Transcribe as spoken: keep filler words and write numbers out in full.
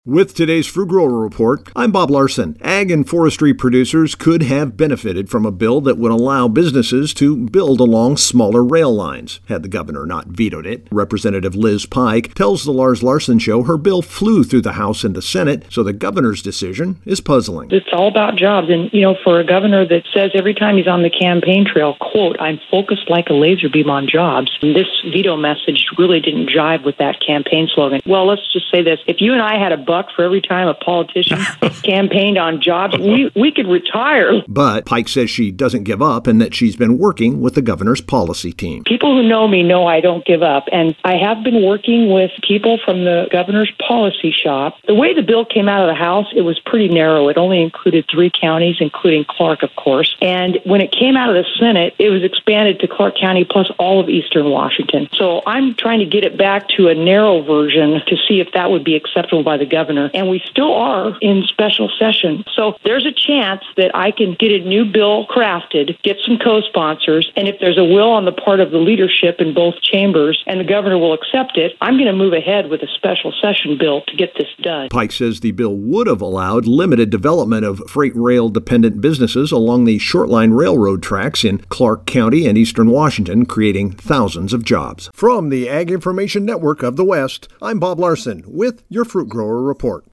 With today's Fruit Grower Report, I'm Bob Larson. Ag and forestry producers could have benefited from a bill that would allow businesses to build along smaller rail lines, had the governor not vetoed it. Representative Liz Pike tells the Lars Larson Show her bill flew through the House and the Senate, so the governor's decision is puzzling. It's all about jobs, and, you know, for a governor that says every time he's on the campaign trail, quote, "I'm focused like a laser beam on jobs," and this veto message really didn't jive with that campaign slogan. Well, let's just say this. If you and I had a buck for every time a politician campaigned on jobs, we, we could retire. But Pike says she doesn't give up and that she's been working with the governor's policy team. People who know me know I don't give up, and I have been working with people from the governor's policy shop. The way the bill came out of the House, it was pretty narrow. It only included three counties, including Clark, of course. And when it came out of the Senate, it was expanded to Clark County plus all of eastern Washington. So I'm trying to get it back to a narrow version to see if that would be acceptable by the governor. And we still are in special session. So there's a chance that I can get a new bill crafted, get some co-sponsors, and if there's a will on the part of the leadership in both chambers and the governor will accept it, I'm going to move ahead with a special session bill to get this done. Pike says the bill would have allowed limited development of freight rail dependent businesses along the shortline railroad tracks in Clark County and eastern Washington, creating thousands of jobs. From the Ag Information Network of the West, I'm Bob Larson with your Fruit Grower Report.